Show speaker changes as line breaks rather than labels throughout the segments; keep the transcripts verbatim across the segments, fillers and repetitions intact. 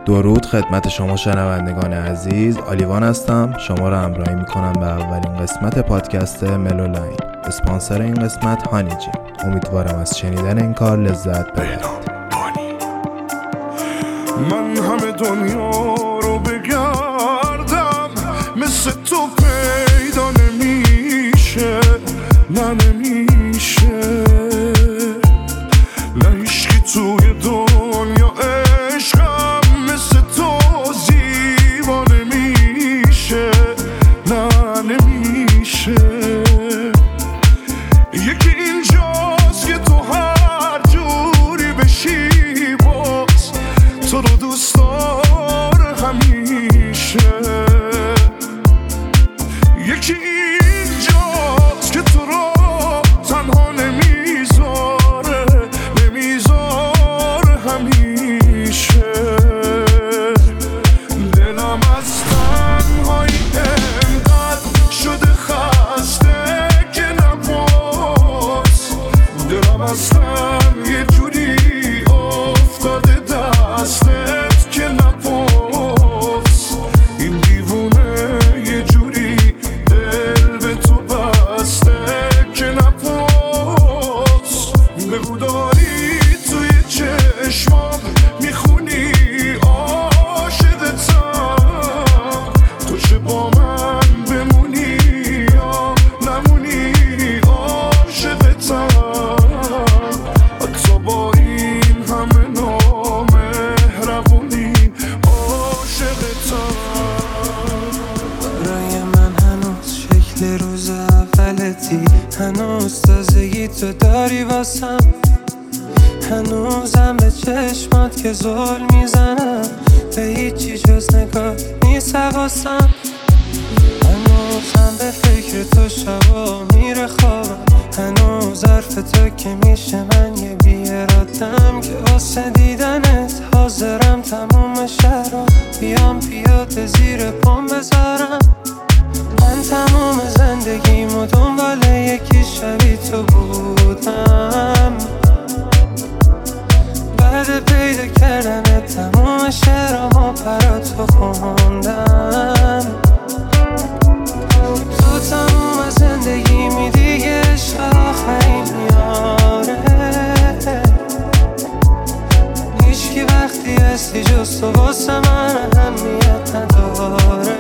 درود خدمت شما شنوندگان عزیز، آلیوان هستم. شما را همراهی میکنم به اولین قسمت پادکست ملولاین. اسپانسر این قسمت هانی جیم. امیدوارم از شنیدن این کار لذت ببرید.
من همه دنیا رو بگردم، مثل تو پیدا نمیشه، نه نمیشه، نه هیچکی توی دنیا عشقم مثل تو زیبا نمیشه، نه نمیشه. یکی اینجاست که تو هر جوری بشی باز تو رو دوست داره همیشه. یکی اینجاست که تو رو تنها نمیذاره، نمیذاره همیشه. دلم از تنهایی انقدر شده خسته که نباز، دلم از تن یه جوری افتاده دستت که نباز. این دیوونه یه جوری دل به تو بسته که نباز. بگو داری توی چشمام میخونی عاشقتم، تو چه با من بمونی یا نمونی عاشقتم. حتی با این همه نامهربونی عاشقتم.
برای من هنوز شکل روز اولتی، هنوز تازگی تو داری واسم، هنوزم به چشمات که زل میزنم، به هیچی جز نگاه نیست حواسم. هنوزم به فکر تو شبا میره خوابم، هنوز حرف تو که میشه من یه بیارادم، که واسه دیدنت حاضرم تموم شهرها بیام پیاده زیر پام بذارم. من تموم زندگیمو دنبال یکی شبیه تو بودم، بعد پیدا کردن تموم شعرامو برا تو خوندم. تو تموم زندگیمی دیگه عشق آخرین یاره، هیچکی وقتی هستی جز تو واسه من اهمیت نداره.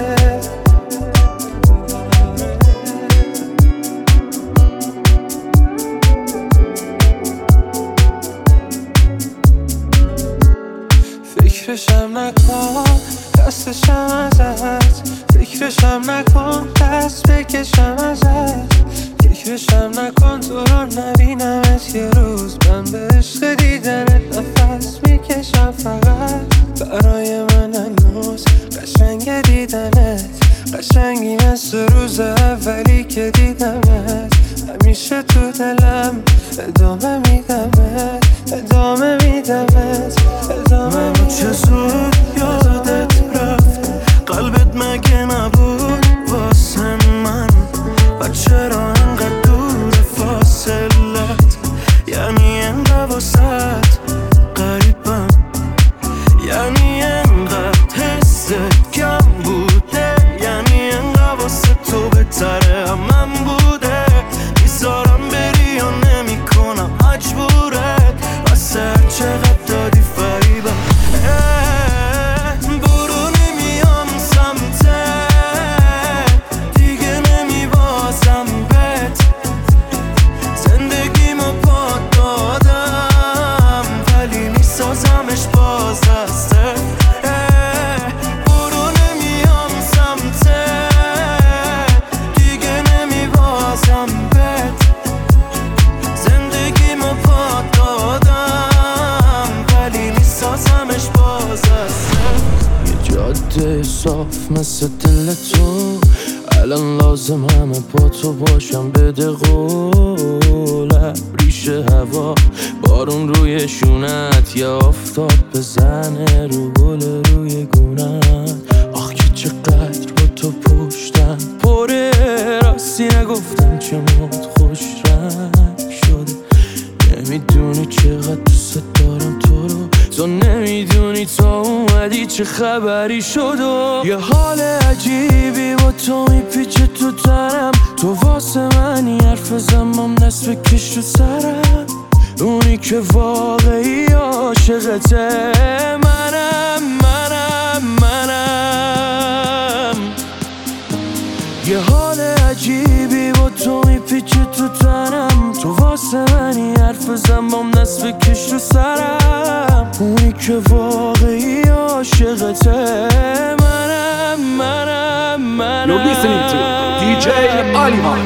فکرشم نکن دستشم ازت، فکرشم نکن دست بکشم ازت، فکرشم نکن تو رو نبینمت یه روز. من به عشق دیدنت نفس میکشم فقط، برای من هنوز قشنگ دیدنت، قشنگی مثل روز اولی که دیدمت. همیشه تو دلم ادامه میدمت، ادامه میدمت، ادامه میدمت.
چه زود یادت رفت، قلبت مگه نبود واسه من؟ و چرا انقدر دور فاصلت؟ یعنی انقدر واسه قریبم، یعنی انقدر حست کم بوده، یعنی انقدر واسه تو بهتره من بوده. میذارم بری یا نمی کنم مجبورت، واسه هر چقدر دادی فریبم. برو نمیام سمتت، دیگه نمیبازم بهت، زندگیمو پات دادم ولی میسازمش باز دستت. برو نمیام سمتت، دیگه نمیبازم بهت، زندگیمو پات دادم ولی میسازمش باز دستت.
یه جاده صاف مثل دل تو، الان لازم همه با تو باشم. بده قول ریشه هوا، بارون روی شونت، یا آفتاب بزنه رو گل روی گونت. آخ که چقدر با تو پشتم پره، راستی نگفتم چه مود خوش رنگ شده. نمیدونی چقدر دوست دارم تو رو، تو نمیدونی تا اون اومدی چه خبری شد و یه حال عجیبی با تو میپیچه تو تنم، تو واسه منی حرف زمام نصف کش تو سرم، اونی که واقعی عاشقته منم منم منم. یه حال عجیبی با تو میپیچه تو تنم، تو واسه منی حرف زنبام نصف کش تو سرم، اونی که واقعی عاشقته منم منم منم.
You're listening to دی جی آلیوان.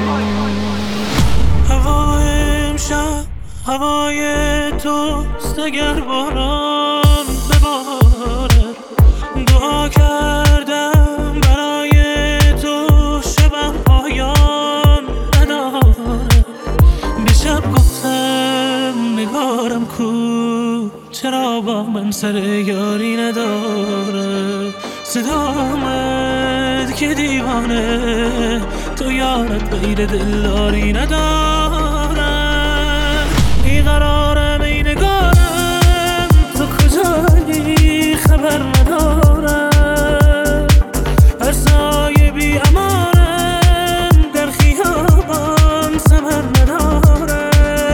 هوای امشب هوای توست، اگر باران بباره دعا کردم برای تو شبم پایان نداره. دیشب گفتم نگارم کو، چرا با من سر یاری نداره. صدا آمد که دیوانه تو یارت غیر دلداری نداره. بیقرارم ای نگارم تو کجایی خبر ندارم. هر سایه بی امانم در خیابان ثمر ندارم.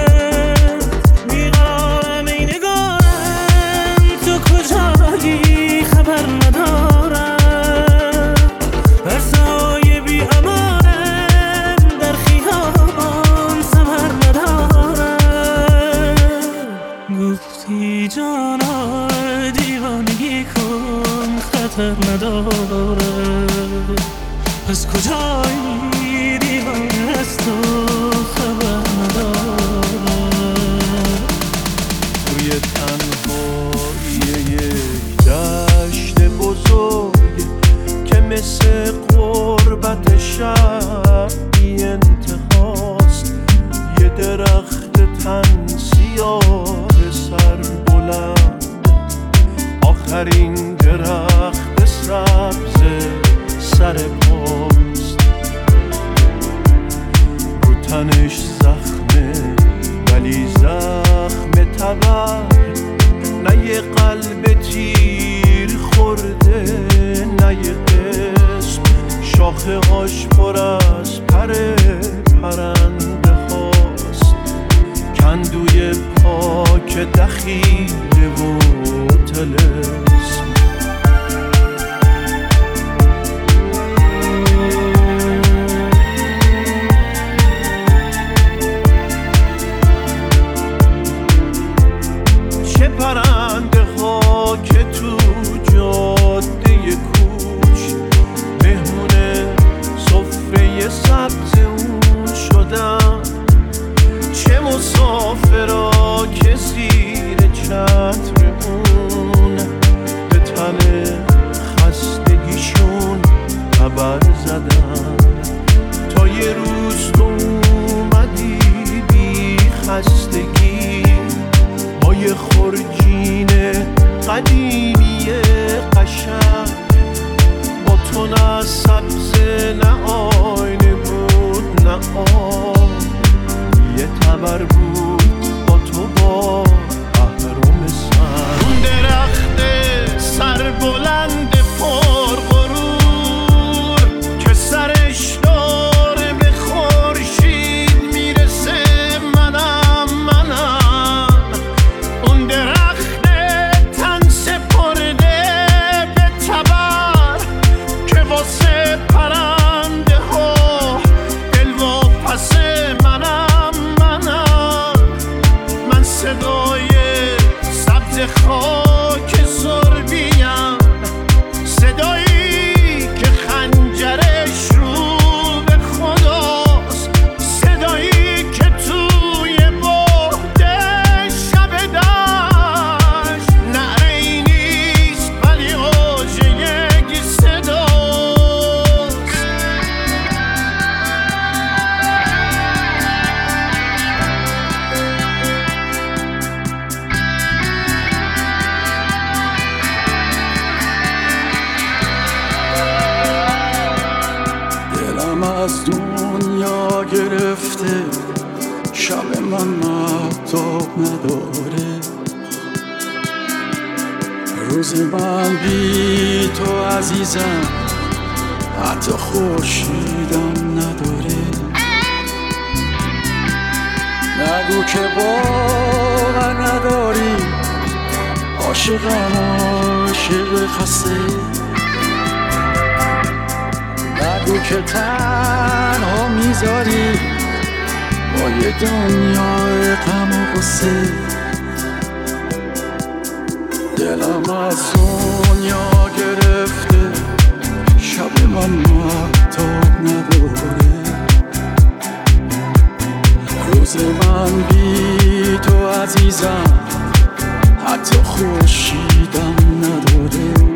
بیقرارم ای نگارم تو کجایی خبر ندارم. هر سایه بی امانم در خیابان ثمر ندارم. گفتی جانا دیوانگی کن خطر نداره. از کجایی دیوانه از تو خبر نداره.
توی تنهایی یک دشت بزرگ که مثل قربت شب بی انتهاست، یه درخت تن سیاه سر بلند، آخرین درخت سبز سر پاست. رو تنش زخمه ولی زخم تبر، نه یه قلب تیر خورده نه یه قسم. شاخه هاش پر از پر پرنده هاست، کندوی پاک دخیله و طلسم. چه پرنده ها که تو جاده کوچ مهمون صفه سبز اون شدن. چه مسافرها که زیر چتر اون به تن خستگیشون خبر زدن. تا یه روز تو اومدی بی خستگی با یه خورجین قدیمی قشنگ. با تو نه سبز نه آینه بود نه آب، یه تبر بود با تو با اهرم سر. اون درخت سر بلند پر غرور که سرش داره به خورشید میرسه منم منم. اون درخت تن سپرده به تبر که واسه پرنده ها دل واپس منم منم. من صدای سبز خاک سربیم، صدایی که خنجرش رو به خداست، صدایی که توی بعد شب دشت نعره ای نیست ولی اوج یک صداست.
دلم از دنیا گرفته، شب من مهتاب نداره. روز من بی تو عزیزم حتی خورشیدم نداره. نگو که باور نداری عاشقم عاشق خسته. نگو که تنها میذاری با یه دنیای غم و غصه. دلم از دنیا گرفته شب من مهتاب نداره. روز من بی تو عزیزم حتی خورشیدم نداره.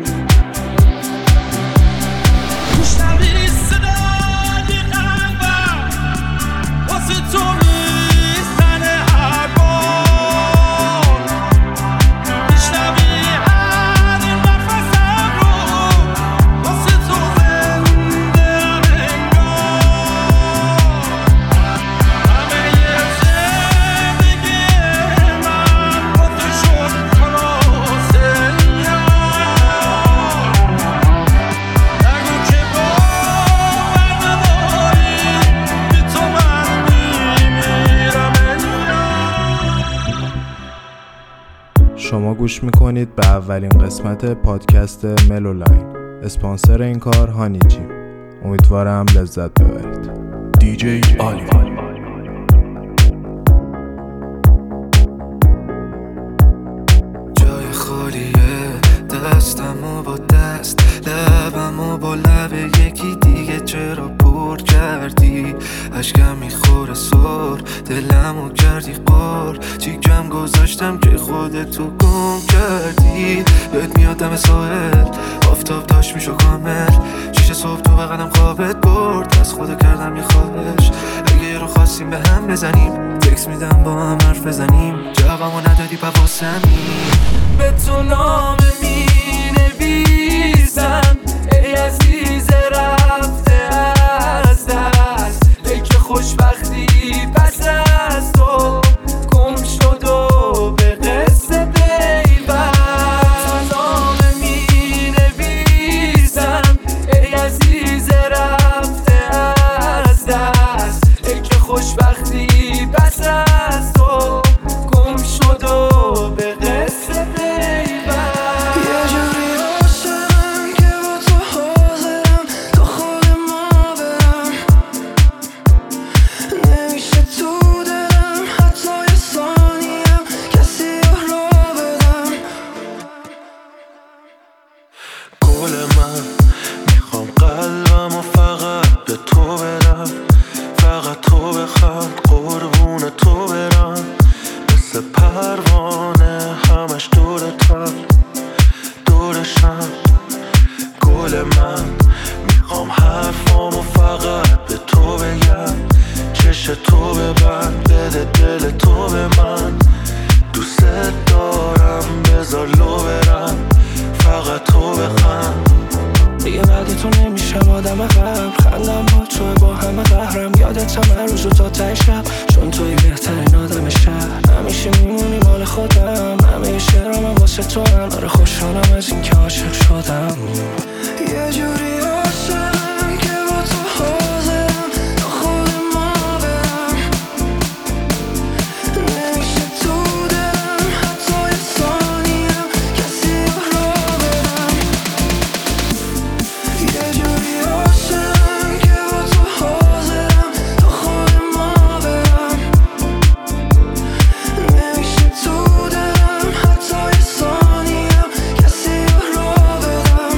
میشنوی صدای قلبم واسه تو میزنه هر بار. میشنوی هر نفسم رو واسه تو زنده ام انگار. همه یه زندگی من واسه شد خلاصه یار. نگو که باور نداری بی تو من میمیرم انگار.
شما گوش میکنید به اولین قسمت پادکست ملولاین. اسپانسر این کار هانی جیم. امیدوارم لذت ببرید.
دیجی آلیوان.
جای خالیه دستمو با دست لبمو با لب یکی دیگه چرا پر کردی. اشکم میخوره سر دلمو کردی قار. چیکم گذاشتم که خودتو گم کردی. بهت میادم ساحل آفتاب داشت میشو کامل. شیشه صبح تو بغلم خوابت برد از خدا کردم یه خواهش. اگه رو خواستیم به هم بزنیم تکس میدم با هم حرف بزنیم. جوابمو ندادی بواسمی به تو نامه می نویسم ای عزیز رفته از دست. ای که خوشبختی پس از تو گم شد و به قصه پیوست. نامه می نویسم ای عزیز رفته از دست. ای که خوشبختی پس از تو گم شد و به قصه پیوست. یه جوری عاشقم که با تو حاضرم تا خود ما برم. نمیشه تو دلم حتی یه ثانیم کسی رو بدم. گل من میخوام قلبم و فقط به تو بدم. فقط تو بخواد قربون تو برم. مثل پروانه همش دورتم دورشم. گل من میخوام حرفامو فقط به تو بگم. چش تو ببند بده دل تو به من. دوست دارم بذار لو برم فقط تو بخند. دیگه بعد تو نمیشم آدم قبل. خندم با توه با همه قهرم. یادتم هر روز و تا ته شب چون توی بهترین آدم شهر. همیشه میمونی مال خودم. همه شعرام هم واسه تو هم. آره خوشحالم از این که عاشق شدم. یه جوری عاشقم که با تو حاضرم تا خود ما برم. نمیشه تو دلم حتی یه ثانیم کسی رو بدم. یه جوری عاشقم که با تو حاضرم تا خود ما برم. نمیشه تو دلم حتی یه ثانیم کسی رو بدم.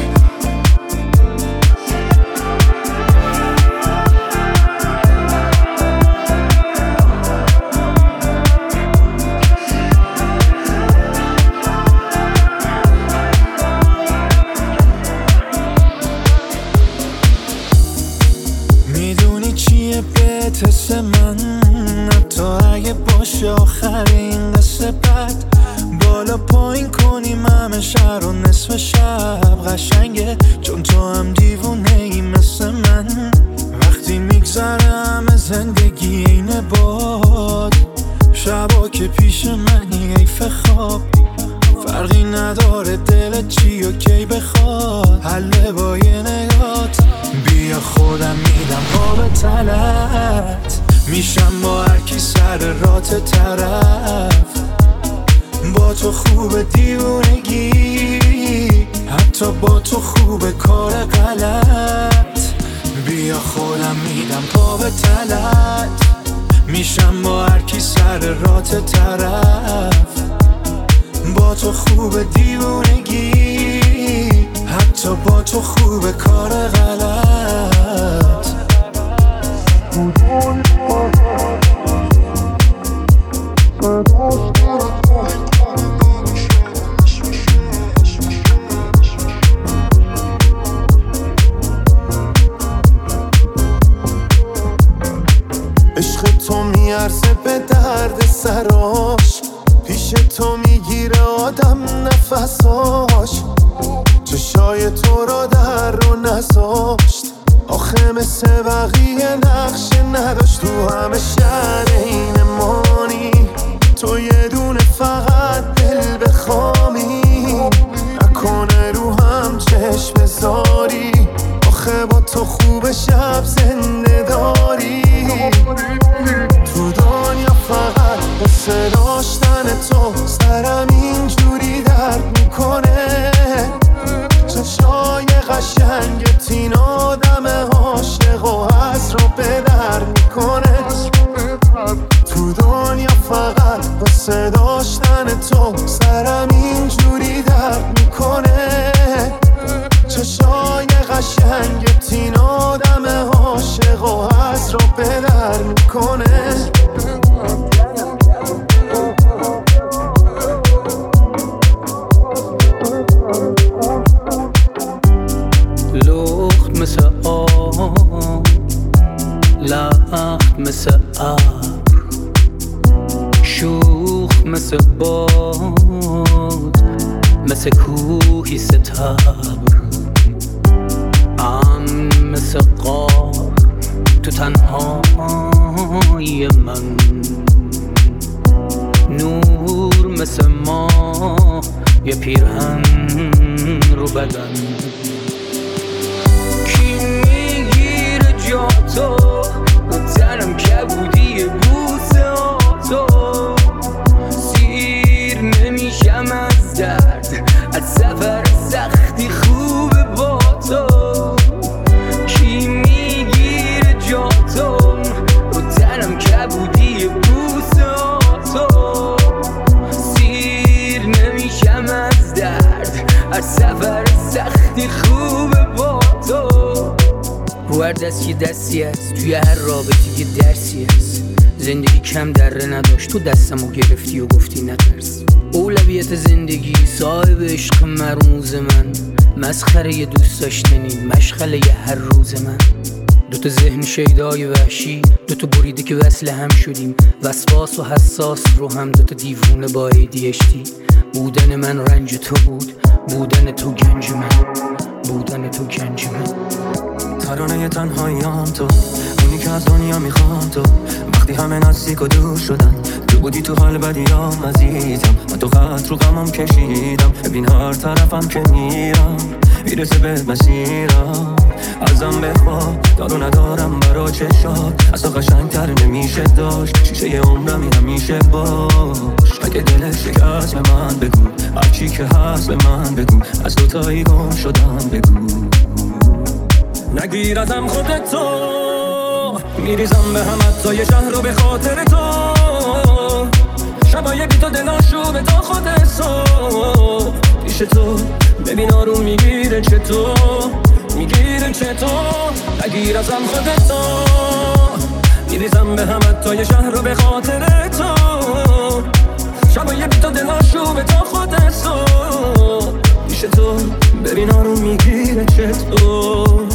میدونی چیه بهت حس من حتی اگه باشه آخرین قصه بد. بالا پایین کنیم همه شهر و نصف شب قشنگه چون تو هم دیوونه ای مثل من. وقتی میگذره همه زندگی اینه باد. شبا که پیش منی حیف خواب
فرقی نداره دلت چی و کی بخواد، حله با یه نگات. بیا خودم میدم پا به تلت، میشم با هرکی سر رات طرف. با تو خوب دیوونگی، حتی با تو خوب کار غلط. بیا خودم میدم پا به تلت، میشم با هرکی سر رات طرف. با تو خوب دیوونگی، حتی با تو خوب کار غلط.
عشق تو میارزه به درد سراش، پیش تو میگیره آدم نفساش. چشای تو را در رو نذاشت، آخه مثل بقیه نقشه نداشت. تو همه شهر این مانی، تو یه دونه فقط دل بخوامی. نکنه رو هم چشم بذاری، آخه با تو خوب شب زنده داری. تو دنیا فقط مثل داشتن تو سرم اینجوری درد میکنه. چشای قشنگت این آدم عاشق و حس رو به در میکنه. تو دنیا فقط مثل داشتن تو سرم اینجوری درد میکنه. چشای قشنگت این آدم عاشق و حس رو به در میکنه.
لخت مثل آب، لخت مثل ابر، شوخ مثل باد، مثل کوهی ستبر. امن مثل غار تو تنهایی من، نور مثل ماه یه پیرهن رو بدن. کی میگیره جا تو رو تنم کبودی بوسه ها تو. سیر نمیشم از درد، از سفر سختی خوبه با تو. کی میگیره جا تو رو تنم کبودی بوسه ها تو. سیر نمیشم از درد، از سفر سختی خوبه با تو. رو هر دست یه دستی هست، توی هر رابطه یه درسی هست. زندگی کم دره نداشت، تو دستمو گرفتی و گفتی نترس. اولویت زندگی صاحب عشق مرموز من، مسخره یه دوست داشتنی مشغله یه هر روز من. دوتا ذهن شیدای وحشی، دوتا بریده که وصل هم شدیم. وسواس و حساس رو هم، دوتا دیوونه با ای دی اچ دی. بودن من رنج تو بود، بودن تو گنج من، بودن تو گنج من.
ترانه تنهاییام تو، اونی که از دنیا میخوام تو. وقتی همه نزدیک و دور شدن، تو بودی تو حال بدیام عزیزم. من تو خط رو غمم کشیدم، ببین هر طرفم که میرم میرسه به مسیرم. ازم بخواه دارو ندارم برا چشات، از تو قشنگتر نمیشه داشت. شیشه عمرم این همیشه باش. اگه دلت شکست به من بگو، هرچی که هست به من بگو. از دوتایی گم شدم بگو. نگیر ازم خودتو، میریزم به هم حتی یه شهر رو به خاطر تو. شبای بی تو دلاشو به تا خودتو. پیش تو ببین آروم میگیره چطور، میگیره چطور. نگیر ازم خودتو، میریزم به هم حتی یه شهر رو به خاطر تو. شبای بی تو دلاشو به تا خودتو. پیش تو ببین آروم میگیره چطور.